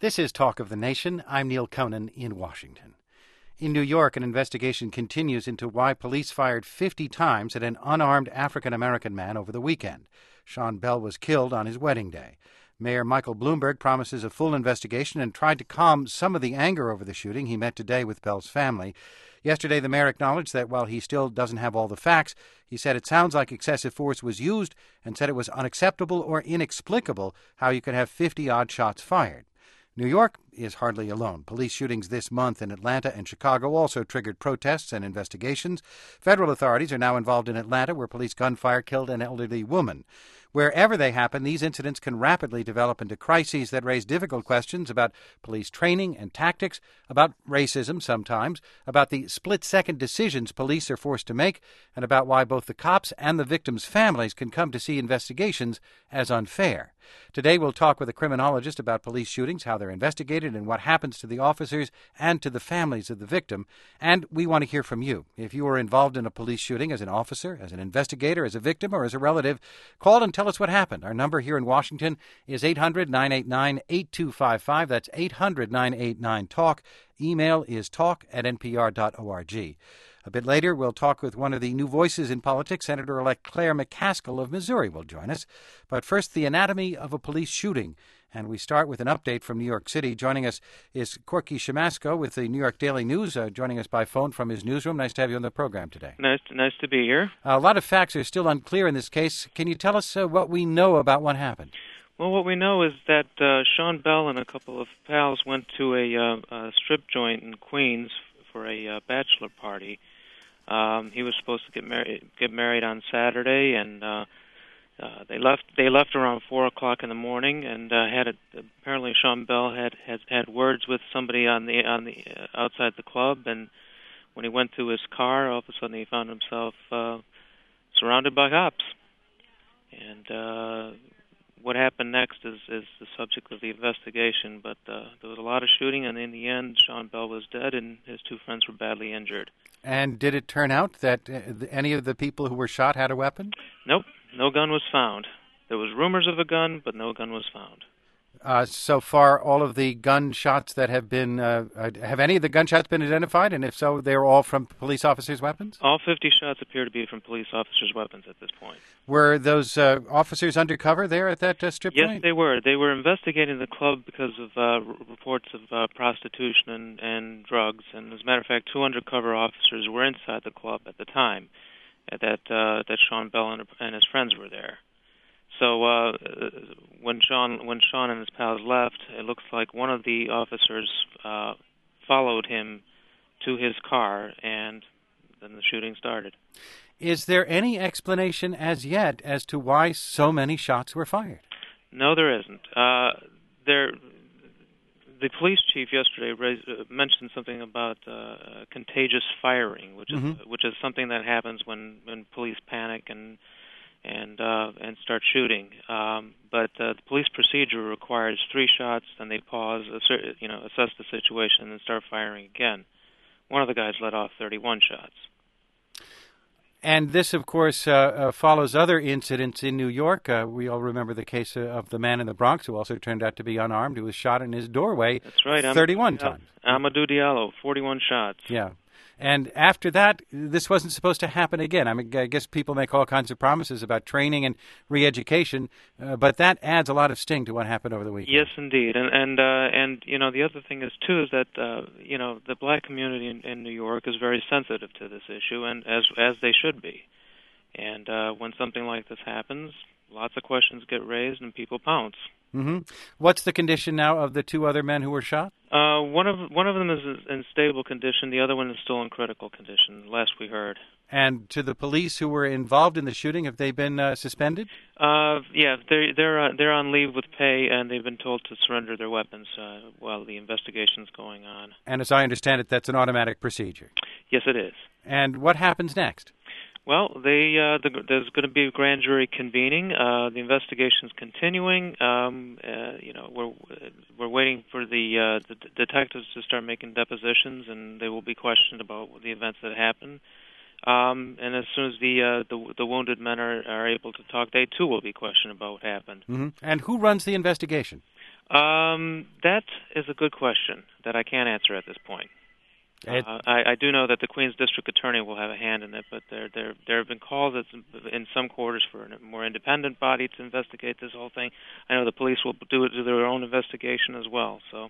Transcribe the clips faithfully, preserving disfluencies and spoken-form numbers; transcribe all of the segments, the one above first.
This is Talk of the Nation. I'm Neil Conan in Washington. In New York, an investigation continues into why police fired fifty times at an unarmed African-American man over the weekend. Sean Bell was killed on his wedding day. Mayor Michael Bloomberg promises a full investigation and tried to calm some of the anger over the shooting. He met today with Bell's family. Yesterday, the mayor acknowledged that while he still doesn't have all the facts, he said it sounds like excessive force was used and said it was unacceptable or inexplicable how you could have fifty-odd shots fired. New York is hardly alone. Police shootings this month in Atlanta and Chicago also triggered protests and investigations. Federal authorities are now involved in Atlanta, where police gunfire killed an elderly woman. Wherever they happen, these incidents can rapidly develop into crises that raise difficult questions about police training and tactics, about racism sometimes, about the split-second decisions police are forced to make, and about why both the cops and the victims' families can come to see investigations as unfair. Today we'll talk with a criminologist about police shootings, how they're investigated, and what happens to the officers and to the families of the victim. And we want to hear from you. If you were involved in a police shooting as an officer, as an investigator, as a victim, or as a relative, call and tell us what happened. Our number here in Washington is eight hundred, nine eight nine, eight two five five. That's eight hundred, nine eight nine, TALK. Email is talk at n p r dot org. A bit later, we'll talk with one of the new voices in politics. Senator-elect Claire McCaskill of Missouri will join us. But first, the anatomy of a police shooting. And we start with an update from New York City. Joining us is Corky Siemasko with the New York Daily News, uh, joining us by phone from his newsroom. Nice to have you on the program today. Nice to, nice to be here. Uh, a lot of facts are still unclear in this case. Can you tell us uh, what we know about what happened? Well, what we know is that uh, Sean Bell and a couple of pals went to a, uh, a strip joint in Queens for a uh, bachelor party. Um, he was supposed to get married get married on Saturday, and uh, uh, they left. They left around four o'clock in the morning, and uh, had a, apparently Sean Bell had, had had words with somebody on the on the uh, outside the club, and when he went to his car, all of a sudden he found himself uh, surrounded by cops. And uh, what happened next is, is the subject of the investigation. But uh, there was a lot of shooting, and in the end, Sean Bell was dead, and his two friends were badly injured. And did it turn out that uh, any of the people who were shot had a weapon? Nope, no gun was found. There was rumors of a gun, but no gun was found. Uh, so far, all of the gunshots that have been, uh, have any of the gunshots been identified? And if so, they're all from police officers' weapons? All fifty shots appear to be from police officers' weapons at this point. Were those uh, officers undercover there at that uh, strip yes, joint? Yes, they were. They were investigating the club because of uh, r- reports of uh, prostitution and, and drugs. And as a matter of fact, two undercover officers were inside the club at the time that uh, that Sean Bell and, and his friends were there. So uh, when Sean when Sean and his pals left, it looks like one of the officers uh, followed him to his car, and then the shooting started. Is there any explanation as yet as to why so many shots were fired? No, there isn't. Uh, there, the police chief yesterday raised, uh, mentioned something about uh, contagious firing, which is mm-hmm. which is something that happens when, when police panic and and uh, and start shooting. Um, but uh, the police procedure requires three shots, then they pause, assert, you know, assess the situation, and then start firing again. One of the guys let off thirty-one shots. And this, of course, uh, uh, follows other incidents in New York. Uh, we all remember the case of the man in the Bronx who also turned out to be unarmed, who was shot in his doorway. That's right. thirty-one Am- times. Amadou Diallo, forty-one shots. Yeah. And after that, this wasn't supposed to happen again. I mean, I guess people make all kinds of promises about training and re-education, uh, but that adds a lot of sting to what happened over the weekend. Yes, indeed. And and uh, and you know, the other thing is too is that uh, you know, the black community in, in New York is very sensitive to this issue, and as as they should be. And uh, when something like this happens, lots of questions get raised, and people pounce. Mm-hmm. What's the condition now of the two other men who were shot? Uh, one of one of them is in stable condition. The other one is still in critical condition, last we heard. And to the police who were involved in the shooting, have they been uh, suspended? Uh, yeah, they're they're uh, they're on leave with pay, and they've been told to surrender their weapons uh, while the investigation's going on. And as I understand it, that's an automatic procedure. Yes, it is. And what happens next? Well, they, uh, the, there's going to be a grand jury convening. Uh, the investigation's continuing. Um, uh, you know, we're we're waiting for the, uh, the d- detectives to start making depositions, and they will be questioned about the events that happened. Um, and as soon as the, uh, the the wounded men are, are able to talk, they too will be questioned about what happened. Mm-hmm. And who runs the investigation? Um, that is a good question that I can't answer at this point. It, uh, I, I do know that the Queens District Attorney will have a hand in it, but there there there have been calls in some quarters for a more independent body to investigate this whole thing. I know the police will do it do their own investigation as well. So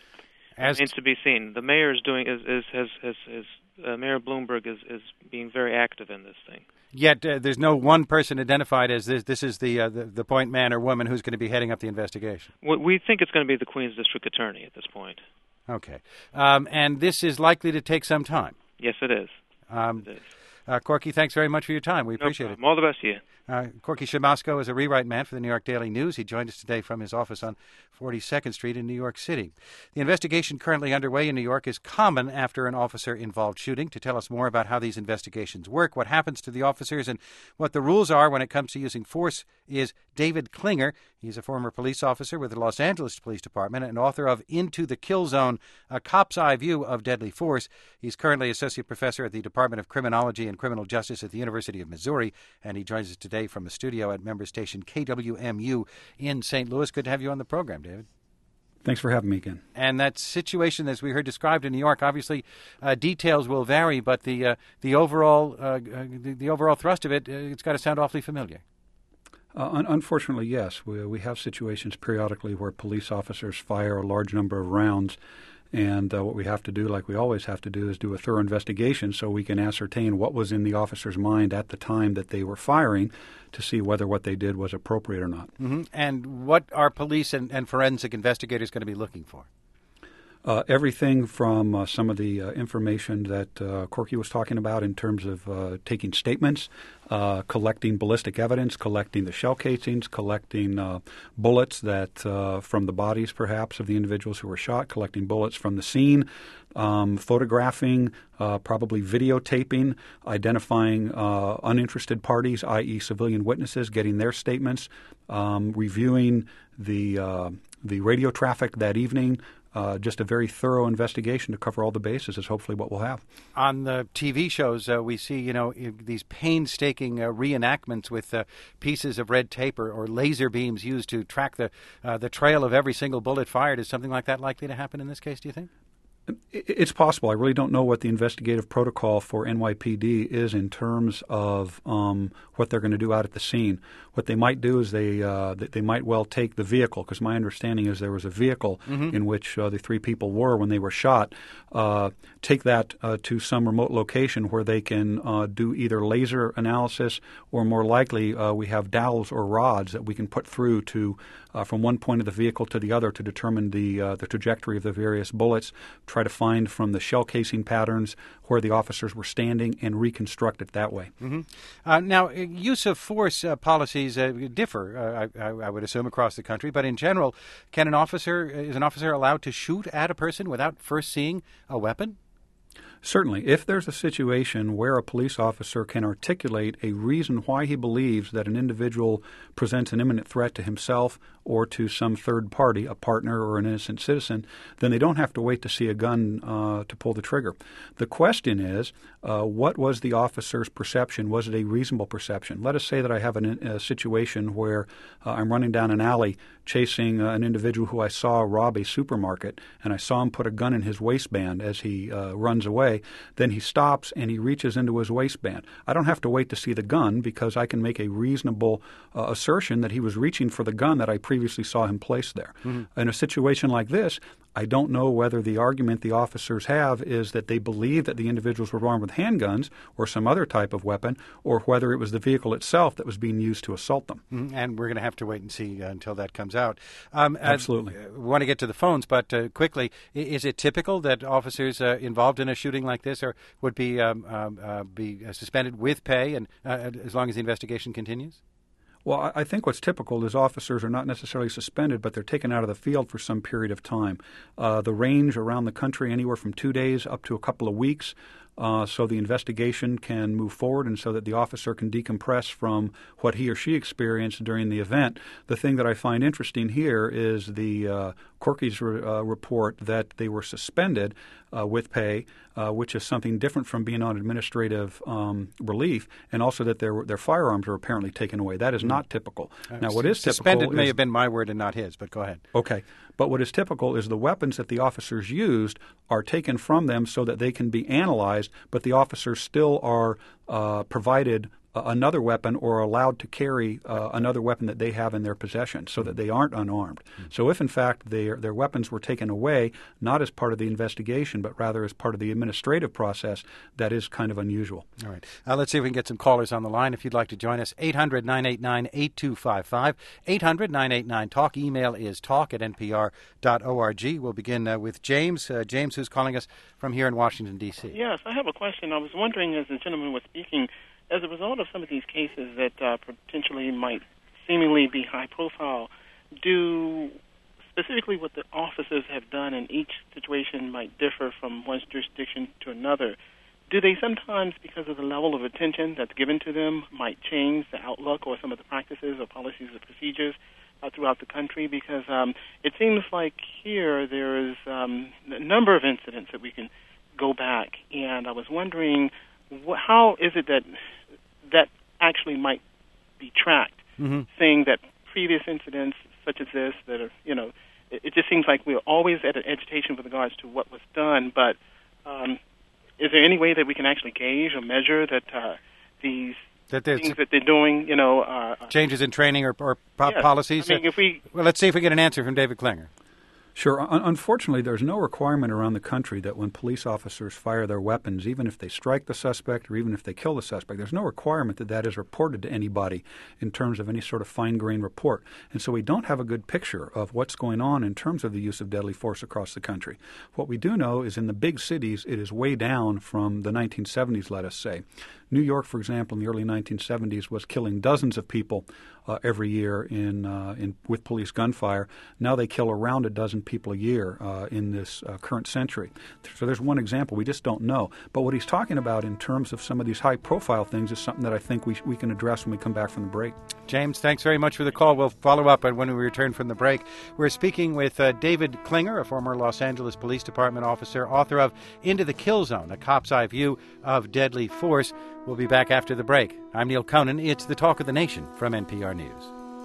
as it needs to be seen. The mayor is doing is is has has, has uh, Mayor Bloomberg is is being very active in this thing. Yet uh, there's no one person identified as this. This is the, uh, the the point man or woman who's going to be heading up the investigation. We, we think it's going to be the Queens District Attorney at this point. Okay. Um, and this is likely to take some time. Yes, it is. Um, it is. Uh, Corky, thanks very much for your time. We No appreciate problem. it. All the best to you. Uh, Corky Shamasco is a rewrite man for the New York Daily News. He joined us today from his office on forty-second Street in New York City. The investigation currently underway in New York is common after an officer-involved shooting. To tell us more about how these investigations work, what happens to the officers, and what the rules are when it comes to using force is David Klinger. He's a former police officer with the Los Angeles Police Department and author of Into the Kill Zone, A Cop's Eye View of Deadly Force. He's currently associate professor at the Department of Criminology and Criminal Justice at the University of Missouri, and he joins us today from a studio at member station K W M U in Saint Louis. Good to have you on the program, David. Thanks for having me again. And that situation, as we heard described in New York, obviously uh, details will vary, but the uh, the overall uh, uh, the, the overall thrust of it, uh, it's got to sound awfully familiar. Uh, un- unfortunately, yes. We, we have situations periodically where police officers fire a large number of rounds, and uh, what we have to do, like we always have to do, is do a thorough investigation so we can ascertain what was in the officer's mind at the time that they were firing to see whether what they did was appropriate or not. Mm-hmm. And what are police and, and forensic investigators going to be looking for? Uh, everything from uh, some of the uh, information that uh, Corky was talking about in terms of uh, taking statements, uh, collecting ballistic evidence, collecting the shell casings, collecting uh, bullets that uh, from the bodies, perhaps, of the individuals who were shot, collecting bullets from the scene, um, photographing, uh, probably videotaping, identifying uh, uninterested parties, that is civilian witnesses, getting their statements, um, reviewing the uh, the radio traffic that evening. Uh, just a very thorough investigation to cover all the bases is hopefully what we'll have. On the T V shows, uh, we see, you know, these painstaking uh, reenactments with uh, pieces of red tape or, or laser beams used to track the uh, the trail of every single bullet fired. Is something like that likely to happen in this case, do you think? It's possible. I really don't know what the investigative protocol for N Y P D is in terms of um, what they're going to do out at the scene. What they might do is they uh, they might well take the vehicle, because my understanding is there was a vehicle mm-hmm. in which uh, the three people were when they were shot, uh, take that uh, to some remote location where they can uh, do either laser analysis or, more likely, uh, we have dowels or rods that we can put through to uh, from one point of the vehicle to the other to determine the uh, the trajectory of the various bullets, try to find from the shell casing patterns where the officers were standing and reconstruct it that way. Mm-hmm. Uh, now, use of force uh, policies uh, differ, uh, I, I would assume, across the country. But in general, can an officer is an officer allowed to shoot at a person without first seeing a weapon? Certainly. If there's a situation where a police officer can articulate a reason why he believes that an individual presents an imminent threat to himself or to some third party, a partner or an innocent citizen, then they don't have to wait to see a gun uh, to pull the trigger. The question is, uh, what was the officer's perception? Was it a reasonable perception? Let us say that I have an, a situation where uh, I'm running down an alley chasing uh, an individual who I saw rob a supermarket, and I saw him put a gun in his waistband as he uh, runs away. Then he stops and he reaches into his waistband. I don't have to wait to see the gun because I can make a reasonable uh, assertion that he was reaching for the gun that I previously saw him place there. Mm-hmm. In a situation like this, I don't know whether the argument the officers have is that they believe that the individuals were armed with handguns or some other type of weapon, or whether it was the vehicle itself that was being used to assault them. Mm-hmm. And we're going to have to wait and see uh, until that comes out. Um, Absolutely. Uh, we want to get to the phones, but uh, quickly, is it typical that officers uh, involved in a shooting like this are, would be um, um, uh, be suspended with pay and uh, as long as the investigation continues? Well, I think what's typical is officers are not necessarily suspended, but they're taken out of the field for some period of time. Uh, the range around the country, anywhere from two days up to a couple of weeks, uh, so the investigation can move forward and so that the officer can decompress from what he or she experienced during the event. The thing that I find interesting here is the uh, Corky's re, uh, report that they were suspended uh, with pay, uh, which is something different from being on administrative um, relief, and also that their their firearms were apparently taken away. That is not typical. Uh, now, what is suspended typical may is, have been my word and not his, but go ahead. Okay. But what is typical is the weapons that the officers used are taken from them so that they can be analyzed, but the officers still are uh, provided another weapon or allowed to carry uh, another weapon that they have in their possession so that they aren't unarmed. Mm-hmm. So if, in fact, their, their weapons were taken away, not as part of the investigation, but rather as part of the administrative process, that is kind of unusual. All right. Uh, let's see if we can get some callers on the line. If you'd like to join us, eight hundred, nine eight nine, eight two five five, eight hundred, nine eight nine, talk. Email is talk at n p r dot org. We'll begin uh, with James. Uh, James, who's calling us from here in Washington, D C Yes, I have a question. I was wondering, as the gentleman was speaking, as a result of some of these cases that uh, potentially might seemingly be high profile, do specifically what the officers have done in each situation might differ from one jurisdiction to another. Do they sometimes, because of the level of attention that's given to them, might change the outlook or some of the practices or policies or procedures uh, throughout the country? Because um, it seems like here there is um, a number of incidents that we can go back, and I was wondering wh- how is it that that actually might be tracked, mm-hmm. saying that previous incidents such as this that are, you know, it, it just seems like we're always at an agitation with regards to what was done, but um, is there any way that we can actually gauge or measure that uh, these that things that they're doing, you know, uh, changes in training or, or po- yes. policies? I mean, if we, well, let's see if we get an answer from David Klinger. Sure. Un- unfortunately, there's no requirement around the country that when police officers fire their weapons, even if they strike the suspect or even if they kill the suspect, there's no requirement that that is reported to anybody in terms of any sort of fine-grained report. And so we don't have a good picture of what's going on in terms of the use of deadly force across the country. What we do know is in the big cities, it is way down from the nineteen seventies, let us say. New York, for example, in the early nineteen seventies was killing dozens of people uh, every year in, uh, in with police gunfire. Now they kill around a dozen people a year uh, in this uh, current century. So there's one example. We just don't know. But what he's talking about in terms of some of these high-profile things is something that I think we we can address when we come back from the break. James, thanks very much for the call. We'll follow up when we return from the break. We're speaking with uh, David Klinger, a former Los Angeles Police Department officer, author of Into the Kill Zone, A Cop's Eye View of Deadly Force. We'll be back after the break. I'm Neil Conan. It's the Talk of the Nation from N P R News.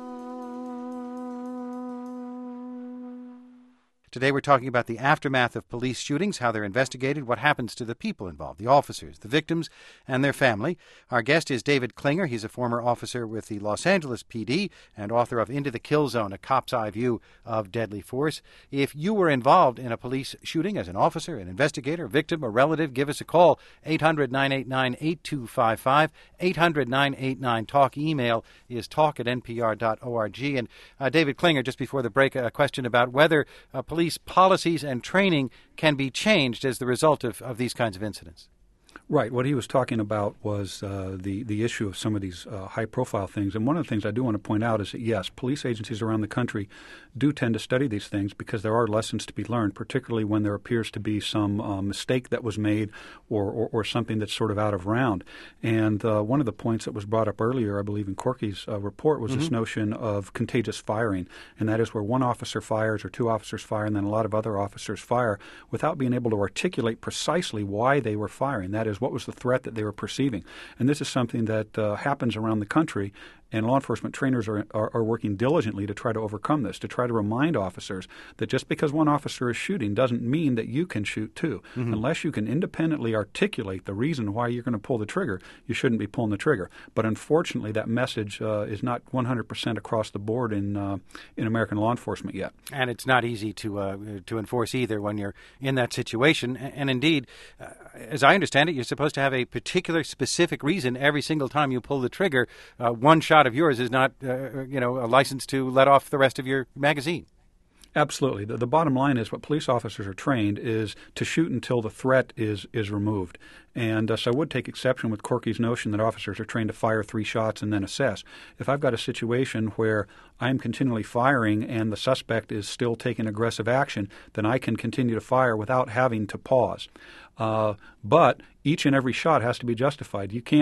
Today we're talking about the aftermath of police shootings, how they're investigated, what happens to the people involved, the officers, the victims, and their family. Our guest is David Klinger. He's a former officer with the Los Angeles P D and author of Into the Kill Zone, A Cop's Eye View of Deadly Force. If you were involved in a police shooting as an officer, an investigator, victim, or relative, give us a call, eight hundred, nine eight nine, eight two five five, eight hundred, nine eight nine, talk. Email is talk at n p r dot org. And uh, David Klinger, just before the break, a question about whether uh, police policies and training can be changed as the result of, of these kinds of incidents. Right. What he was talking about was uh, the, the issue of some of these uh, high-profile things. And one of the things I do want to point out is that, yes, police agencies around the country do tend to study these things because there are lessons to be learned, particularly when there appears to be some uh, mistake that was made or, or, or something that's sort of out of round. And uh, one of the points that was brought up earlier, I believe, in Corky's uh, report was mm-hmm. this notion of contagious firing, and that is where one officer fires or two officers fire and then a lot of other officers fire without being able to articulate precisely why they were firing. That is, what was the threat that they were perceiving. And this is something that uh, happens around the country, and law enforcement trainers are, are, are working diligently to try to overcome this, to try to remind officers that just because one officer is shooting doesn't mean that you can shoot too. Mm-hmm. Unless you can independently articulate the reason why you're going to pull the trigger, you shouldn't be pulling the trigger. But unfortunately, that message uh, is not one hundred percent across the board in uh, in American law enforcement yet. And it's not easy to uh, to enforce either when you're in that situation. And, and indeed, uh, as I understand it, you're supposed to have a particular specific reason every single time you pull the trigger. Uh, one shot of yours is not, uh, you know, a license to let off the rest of your magazine. Absolutely. The, the bottom line is what police officers are trained is to shoot until the threat is is removed. And uh, so I would take exception with Corky's notion that officers are trained to fire three shots and then assess. If I've got a situation where I'm continually firing and the suspect is still taking aggressive action, then I can continue to fire without having to pause. Uh, but each and every shot has to be justified. You can't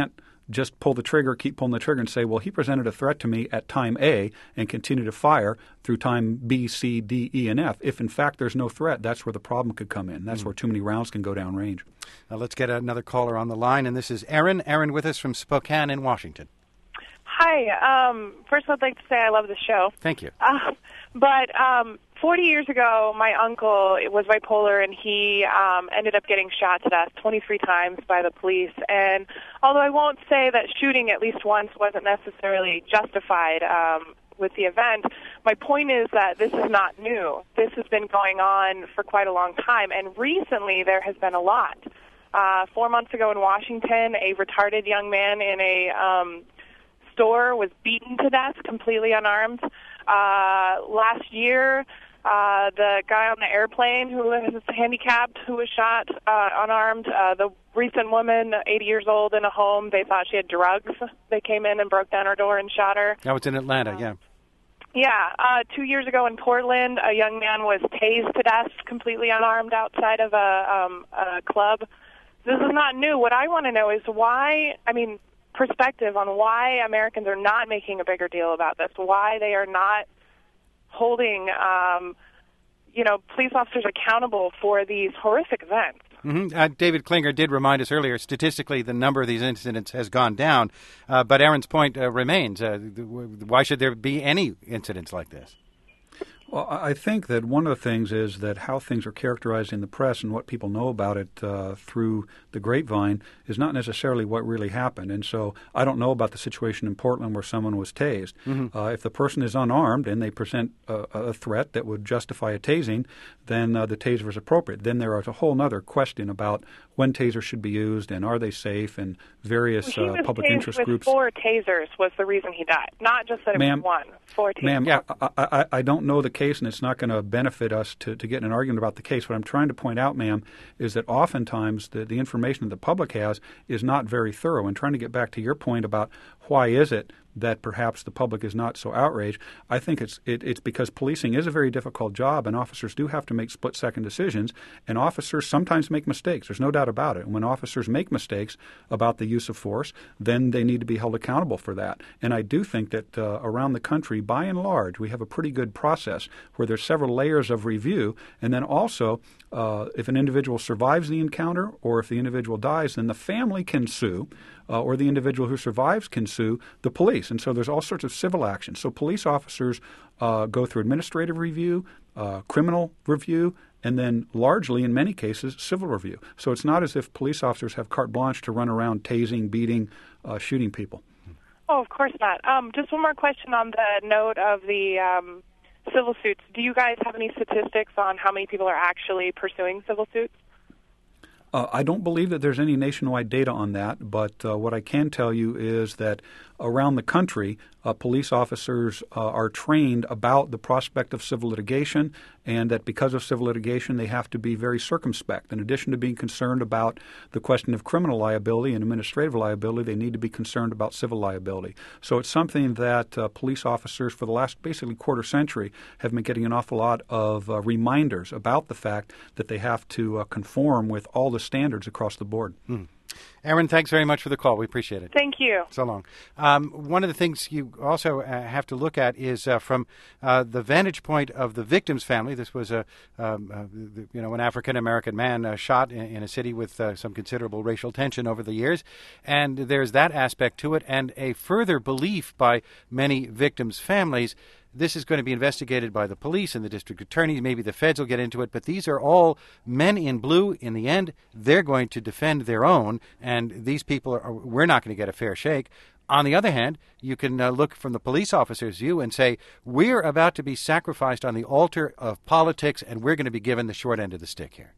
just pull the trigger, keep pulling the trigger, and say, well, he presented a threat to me at time A and continue to fire through time B, C, D, E, and F. If, in fact, there's no threat, that's where the problem could come in. That's mm. where too many rounds can go down range. Now let's get another caller on the line, and this is Erin. Erin with us from Spokane in Washington. Hi. Um, first, I'd like to say I love the show. Thank you. Uh, but um, forty years ago, my uncle was bipolar, and he um, ended up getting shot to death twenty-three times by the police. And although I won't say that shooting at least once wasn't necessarily justified um, with the event, my point is that this is not new. This has been going on for quite a long time, and recently there has been a lot. Uh, four months ago in Washington, a retarded young man in a um, store was beaten to death, completely unarmed. Uh, last year, uh, the guy on the airplane who was handicapped, who was shot uh, unarmed. Uh, the recent woman, eighty years old, in a home, they thought she had drugs. They came in and broke down her door and shot her. That was in Atlanta, uh, yeah. Yeah, uh, two years ago in Portland, a young man was tased to death, completely unarmed, outside of a, um, a club. This is not new. What I want to know is why, I mean, perspective on why Americans are not making a bigger deal about this, why they are not holding, um, you know, police officers accountable for these horrific events. Mm-hmm. Uh, David Klinger did remind us earlier, statistically, the number of these incidents has gone down. Uh, but Erin's point uh, remains. Uh, why should there be any incidents like this? Well, I think that one of the things is that how things are characterized in the press and what people know about it uh, through the grapevine is not necessarily what really happened. And so I don't know about the situation in Portland where someone was tased. Mm-hmm. Uh, if the person is unarmed and they present a, a threat that would justify a tasing, then uh, the taser is appropriate. Then there is a whole other question about when tasers should be used and are they safe, and various well, uh, public interest with groups. Four tasers was the reason he died, not just that it ma'am, was one. Four tasers. Ma'am, yeah. I, I, I don't know the case, and it's not going to benefit us to, to get in an argument about the case. What I'm trying to point out, ma'am, is that oftentimes the, the information that the public has is not very thorough. And trying to get back to your point about why is it that perhaps the public is not so outraged, I think it's it, it's because policing is a very difficult job, and officers do have to make split-second decisions, and officers sometimes make mistakes. There's no doubt about it. And when officers make mistakes about the use of force, then they need to be held accountable for that. And I do think that uh, around the country, by and large, we have a pretty good process where there's several layers of review, and then also uh, if an individual survives the encounter or if the individual dies, then the family can sue, uh, or the individual who survives can sue the police. And so there's all sorts of civil actions. So police officers uh, go through administrative review, uh, criminal review, and then largely, in many cases, civil review. So it's not as if police officers have carte blanche to run around tasing, beating, uh, shooting people. Oh, of course not. Um, just one more question on the note of the um, civil suits. Do you guys have any statistics on how many people are actually pursuing civil suits? Uh, I don't believe that there's any nationwide data on that, but uh, what I can tell you is that around the country, uh, police officers uh, are trained about the prospect of civil litigation, and that because of civil litigation, they have to be very circumspect. In addition to being concerned about the question of criminal liability and administrative liability, they need to be concerned about civil liability. So it's something that uh, police officers for the last basically quarter century have been getting an awful lot of uh, reminders about the fact that they have to uh, conform with all the standards across the board. Mm. Erin, thanks very much for the call. We appreciate it. Thank you. So long. Um, one of the things you also uh, have to look at is uh, from uh, the vantage point of the victim's family. This was a um, uh, you know an African American man uh, shot in, in a city with uh, some considerable racial tension over the years, and there's that aspect to it, and a further belief by many victims' families. This is going to be investigated by the police and the district attorney. Maybe the feds will get into it, but these are all men in blue. In the end, they're going to defend their own, and these people are, we're not going to get a fair shake. On the other hand, you can uh, look from the police officer's view and say, we're about to be sacrificed on the altar of politics, and we're going to be given the short end of the stick here.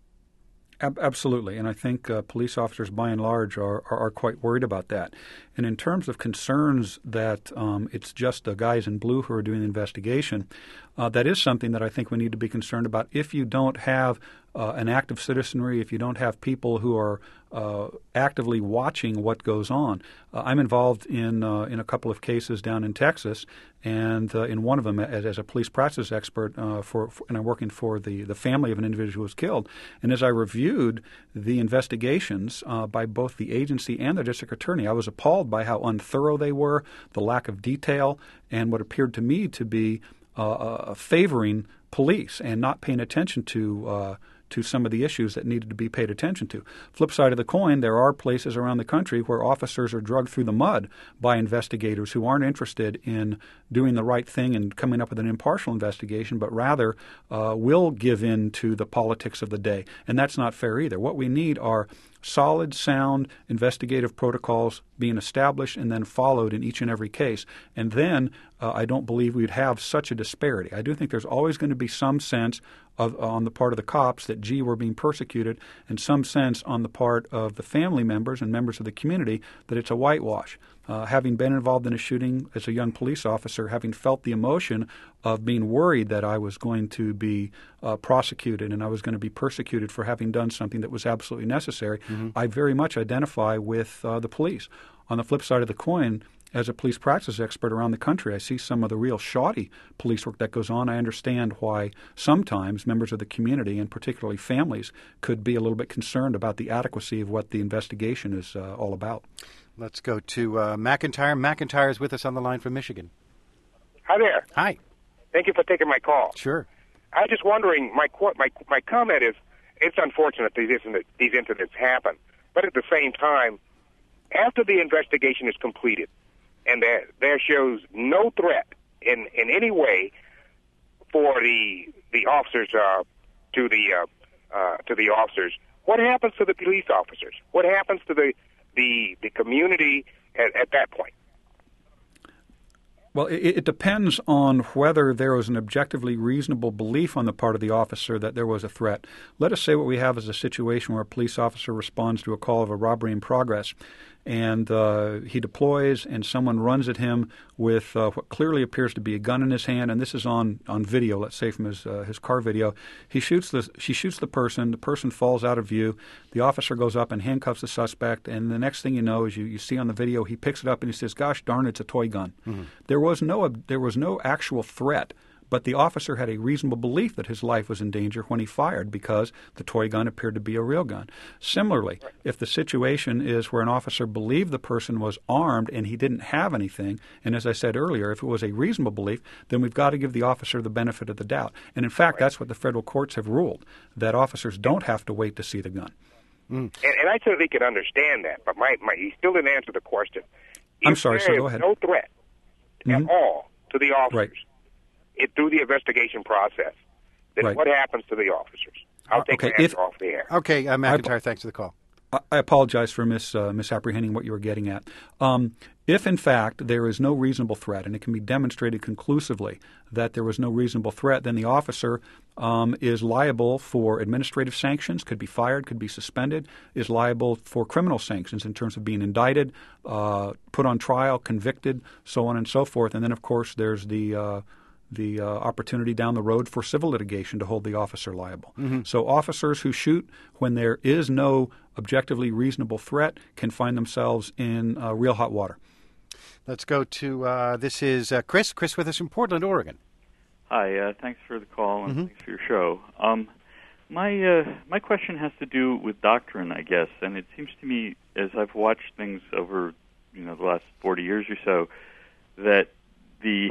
Absolutely, and I think uh, police officers, by and large, are, are, are quite worried about that. And in terms of concerns that um, it's just the guys in blue who are doing the investigation, uh, that is something that I think we need to be concerned about. If you don't have uh, an active citizenry, if you don't have people who are uh, actively watching what goes on. Uh, I'm involved in uh, in a couple of cases down in Texas, and uh, in one of them, as, as a police practice expert, uh, for, for and I'm working for the, the family of an individual who was killed. And as I reviewed the investigations uh, by both the agency and the district attorney, I was appalled by how unthorough they were, the lack of detail, and what appeared to me to be uh, uh, favoring police and not paying attention to uh, to some of the issues that needed to be paid attention to. Flip side of the coin, there are places around the country where officers are dragged through the mud by investigators who aren't interested in doing the right thing and coming up with an impartial investigation, but rather uh, will give in to the politics of the day. And that's not fair either. What we need are solid, sound investigative protocols being established and then followed in each and every case. And then uh, I don't believe we'd have such a disparity. I do think there's always going to be some sense of, uh, on the part of the cops that, gee, we're being persecuted, and some sense on the part of the family members and members of the community that it's a whitewash. Uh, having been involved in a shooting as a young police officer, having felt the emotion of being worried that I was going to be uh, prosecuted and I was going to be persecuted for having done something that was absolutely necessary, mm-hmm. I very much identify with uh, the police. On the flip side of the coin, as a police practice expert around the country, I see some of the real shoddy police work that goes on. I understand why sometimes members of the community, and particularly families, could be a little bit concerned about the adequacy of what the investigation is uh, all about. Let's go to uh, McIntyre. McIntyre is with us on the line from Michigan. Hi there. Hi. Thank you for taking my call. Sure. I was just wondering, my my my comment is, it's unfortunate these incidents, these incidents happen, but at the same time, after the investigation is completed, and there there shows no threat in, in any way for the the officers uh, to the uh, uh, to the officers, what happens to the police officers? What happens to the the, the community at, at that point? Well, it, it depends on whether there was an objectively reasonable belief on the part of the officer that there was a threat. Let us say what we have is a situation where a police officer responds to a call of a robbery in progress, and uh, he deploys, and someone runs at him with uh, what clearly appears to be a gun in his hand, and this is on, on video, let's say from his uh, his car video. He shoots the she shoots the person. The person falls out of view. The officer goes up and handcuffs the suspect, and the next thing you know is you, you see on the video he picks it up and he says, "Gosh darn, it's a toy gun." Mm-hmm. There was no there was no actual threat. But the officer had a reasonable belief that his life was in danger when he fired because the toy gun appeared to be a real gun. Similarly, if the situation is where an officer believed the person was armed and he didn't have anything, and as I said earlier, if it was a reasonable belief, then we've got to give the officer the benefit of the doubt. And in fact, that's what the federal courts have ruled, that officers don't have to wait to see the gun. Mm. And, and I certainly can understand that, but my, my, he still didn't answer the question. If I'm sorry, sir, go ahead. There is no threat mm-hmm. at all to the officers. Right. It, through the investigation process, then right. what happens to the officers? I'll take okay, my if, answer off the air. Okay, uh, McIntyre, thanks for the call. I apologize for mis, uh, misapprehending what you were getting at. Um, if, in fact, there is no reasonable threat, and it can be demonstrated conclusively that there was no reasonable threat, then the officer um, is liable for administrative sanctions, could be fired, could be suspended, is liable for criminal sanctions in terms of being indicted, uh, put on trial, convicted, so on and so forth. And then, of course, there's the uh, the uh, opportunity down the road for civil litigation to hold the officer liable. Mm-hmm. So officers who shoot when there is no objectively reasonable threat can find themselves in uh, real hot water. Let's go to, uh, this is uh, Chris. Chris with us from Portland, Oregon. Hi, uh, thanks for the call and mm-hmm. thanks for your show. Um, my uh, my question has to do with doctrine, I guess, and it seems to me, as I've watched things over you know the last forty years or so, that the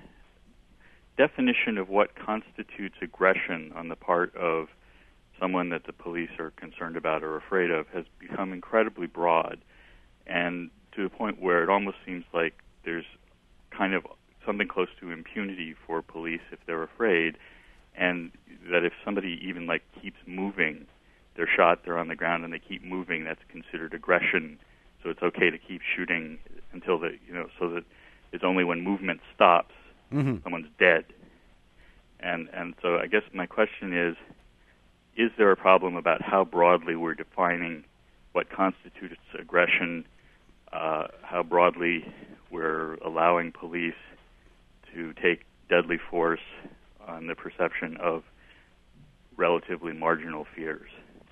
definition of what constitutes aggression on the part of someone that the police are concerned about or afraid of has become incredibly broad, and to the point where it almost seems like there's kind of something close to impunity for police if they're afraid, and that if somebody even like keeps moving, they're shot, they're on the ground, and they keep moving, that's considered aggression. So it's okay to keep shooting until the you know so that it's only when movement stops mm-hmm. someone's dead. And and so I guess my question is, is there a problem about how broadly we're defining what constitutes aggression, uh, how broadly we're allowing police to take deadly force on the perception of relatively marginal fears?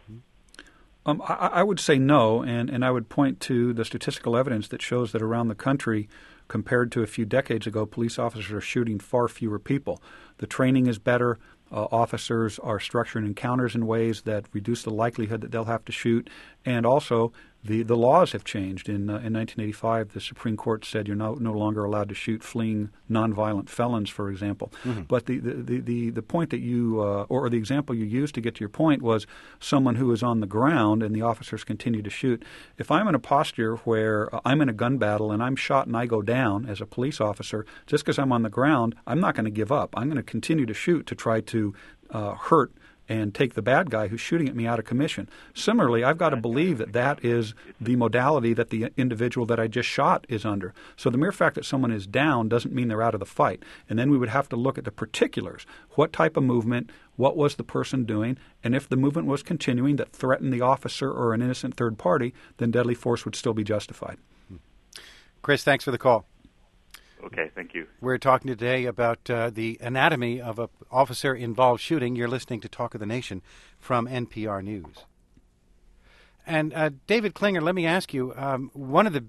Um, I, I would say no, and, and I would point to the statistical evidence that shows that around the country, compared to a few decades ago, police officers are shooting far fewer people. The training is better. Uh, officers are structuring encounters in ways that reduce the likelihood that they'll have to shoot. And also, the, the laws have changed. In uh, in nineteen eighty-five, the Supreme Court said you're no, no longer allowed to shoot fleeing nonviolent felons, for example. Mm-hmm. But the, the, the, the, the point that you, uh, or the example you used to get to your point was someone who is on the ground and the officers continue to shoot. If I'm in a posture where uh, I'm in a gun battle and I'm shot and I go down as a police officer, just because I'm on the ground, I'm not going to give up. I'm going to continue to shoot to try to uh, hurt and take the bad guy who's shooting at me out of commission. Similarly, I've got to believe that that is the modality that the individual that I just shot is under. So the mere fact that someone is down doesn't mean they're out of the fight. And then we would have to look at the particulars. What type of movement? What was the person doing? And if the movement was continuing that threatened the officer or an innocent third party, then deadly force would still be justified. Chris, thanks for the call. Okay, thank you. We're talking today about uh, the anatomy of an officer-involved shooting. You're listening to Talk of the Nation from N P R News. And uh, David Klinger, let me ask you, um, one of the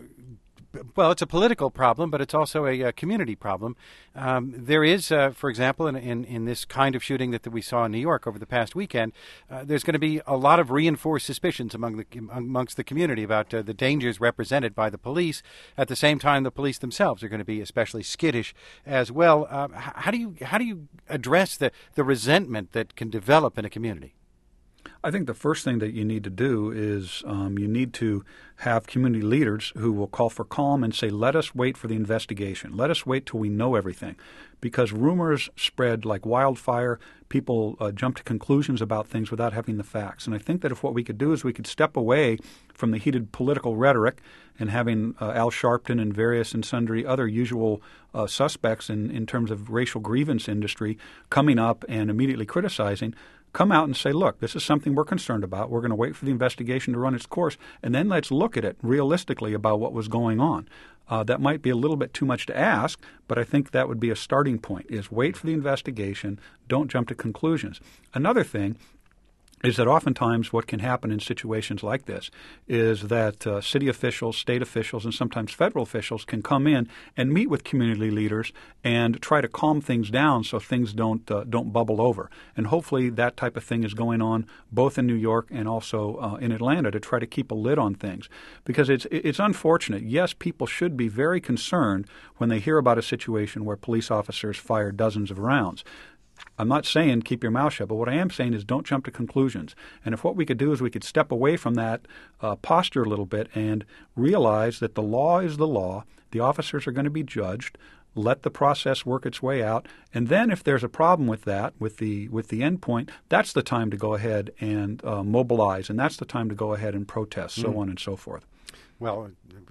well, it's a political problem, but it's also a, a community problem. Um, there is, uh, for example, in, in, in this kind of shooting that, that we saw in New York over the past weekend, uh, there's going to be a lot of reinforced suspicions among the, amongst the community about uh, the dangers represented by the police. At the same time, the police themselves are going to be especially skittish as well. Uh, how do you how do you address the, the resentment that can develop in a community? I think the first thing that you need to do is um, you need to have community leaders who will call for calm and say, let us wait for the investigation. Let us wait till we know everything. Because rumors spread like wildfire. People uh, jump to conclusions about things without having the facts. And I think that if what we could do is we could step away from the heated political rhetoric and having uh, Al Sharpton and various and sundry other usual uh, suspects in, in terms of racial grievance industry coming up and immediately criticizing, come out and say, look, this is something we're concerned about. We're going to wait for the investigation to run its course, and then let's look at it realistically about what was going on. Uh, that might be a little bit too much to ask, but I think that would be a starting point, is wait for the investigation, don't jump to conclusions. Another thing is that oftentimes what can happen in situations like this is that uh, city officials, state officials, and sometimes federal officials can come in and meet with community leaders and try to calm things down so things don't uh, don't bubble over. And hopefully that type of thing is going on both in New York and also uh, in Atlanta to try to keep a lid on things. Because it's it's unfortunate. Yes, people should be very concerned when they hear about a situation where police officers fire dozens of rounds. I'm not saying keep your mouth shut, but what I am saying is don't jump to conclusions. And if what we could do is we could step away from that uh, posture a little bit and realize that the law is the law, the officers are going to be judged, let the process work its way out, and then if there's a problem with that, with the with the end point, that's the time to go ahead and uh, mobilize, and that's the time to go ahead and protest, so mm. on and so forth. Well,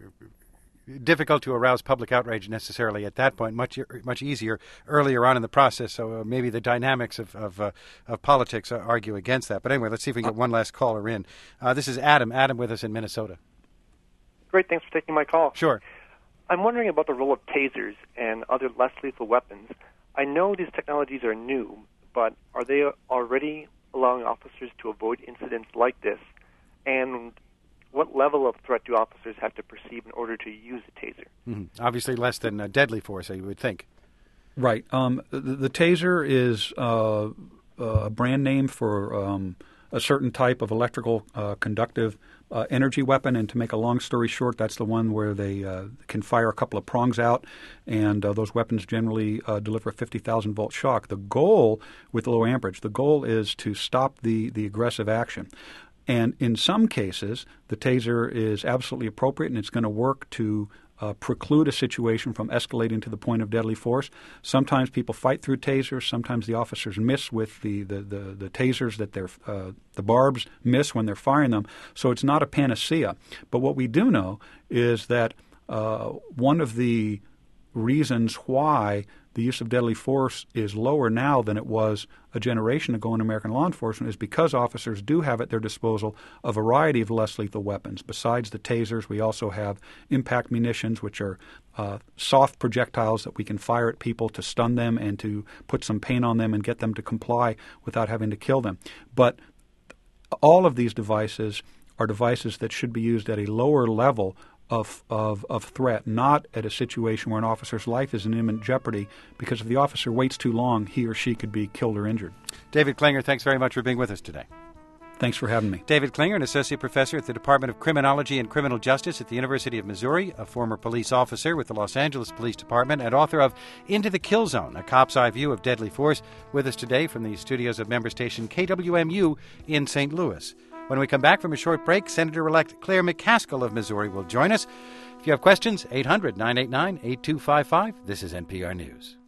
difficult to arouse public outrage necessarily at that point. Much much easier earlier on in the process. So uh, maybe the dynamics of of, uh, of politics uh, argue against that. But anyway, let's see if we can get one last caller in. Uh, this is Adam. Adam with us in Minnesota. Great. Thanks for taking my call. Sure. I'm wondering about the role of tasers and other less lethal weapons. I know these technologies are new, but are they already allowing officers to avoid incidents like this? And what level of threat do officers have to perceive in order to use a taser? Mm-hmm. Obviously less than uh, deadly force, you would think. Right. Um, the, the taser is uh, a brand name for um, a certain type of electrical uh, conductive uh, energy weapon. And to make a long story short, that's the one where they uh, can fire a couple of prongs out, and uh, those weapons generally uh, deliver a fifty thousand volt shock. The goal with low amperage, the goal is to stop the, the aggressive action. And in some cases, the taser is absolutely appropriate, and it's going to work to uh, preclude a situation from escalating to the point of deadly force. Sometimes people fight through tasers. Sometimes the officers miss with the, the, the, the tasers that they're, uh, the barbs miss when they're firing them. So it's not a panacea. But what we do know is that uh, one of the reasons why the use of deadly force is lower now than it was a generation ago in American law enforcement is because officers do have at their disposal a variety of less lethal weapons. Besides the tasers, we also have impact munitions, which are uh, soft projectiles that we can fire at people to stun them and to put some pain on them and get them to comply without having to kill them. But all of these devices are devices that should be used at a lower level Of, of of threat, not at a situation where an officer's life is in imminent jeopardy, because if the officer waits too long, he or she could be killed or injured. David Klinger, thanks very much for being with us today. Thanks for having me. David Klinger, an associate professor at the Department of Criminology and Criminal Justice at the University of Missouri, a former police officer with the Los Angeles Police Department, and author of Into the Kill Zone, A Cop's Eye View of Deadly Force, with us today from the studios of member station K W M U in Saint Louis. When we come back from a short break, Senator-elect Claire McCaskill of Missouri will join us. If you have questions, eight hundred, nine eight nine, eight two five five. This is N P R News.